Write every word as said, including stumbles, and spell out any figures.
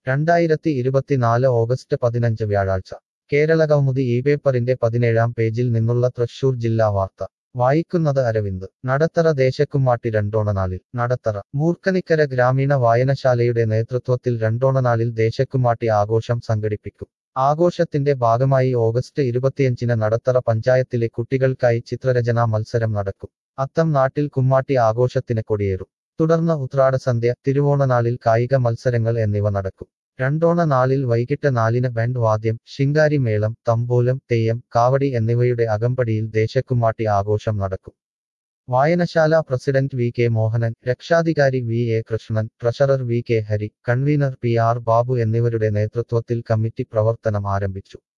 രണ്ടായിരത്തി ഇരുപത്തിനാല് ഓഗസ്റ്റ് പതിനഞ്ച് വ്യാഴാഴ്ച കേരളകൗമുദി ഈ പേപ്പറിന്റെ പതിനേഴാം പേജിൽ നിന്നുള്ള തൃശൂർ ജില്ലാ വാർത്ത വായിക്കുന്നത് അരവിന്ദ്. നടത്തറ ദേശക്കുമ്മാട്ടി രണ്ടോണനാളിൽ. നടത്തറ മൂർക്കനിക്കര ഗ്രാമീണ വായനശാലയുടെ നേതൃത്വത്തിൽ രണ്ടോണനാളിൽ ദേശക്കുമ്മാട്ടി ആഘോഷം സംഘടിപ്പിക്കും. ആഘോഷത്തിന്റെ ഭാഗമായി ഓഗസ്റ്റ് ഇരുപത്തിയഞ്ചിന് നടത്തറ പഞ്ചായത്തിലെ കുട്ടികൾക്കായി ചിത്രരചനാ മത്സരം നടക്കും. അത്തം നാട്ടിൽ കുമ്മാട്ടി ആഘോഷത്തിന് കൊടിയേറും. തുടർന്ന് ഉത്രാടസന്ധ്യ, തിരുവോണനാളിൽ കായിക മത്സരങ്ങൾ എന്നിവ നടക്കും. രണ്ടോണ നാളിൽ വൈകിട്ട് നാലിന് ബാൻഡ് വാദ്യം, ശിങ്കാരി മേളം, തമ്പോലം, തെയ്യം, കാവടി എന്നിവയുടെ അകമ്പടിയിൽ ദേശക്കുമ്മാട്ടി ആഘോഷം നടക്കും. വായനശാല പ്രസിഡന്റ് വി കെ മോഹനൻ, രക്ഷാധികാരി V A Krishnan, treasurer V K Hari, convener P R Babu എന്നിവരുടെ നേതൃത്വത്തിൽ കമ്മിറ്റി പ്രവർത്തനം ആരംഭിച്ചു.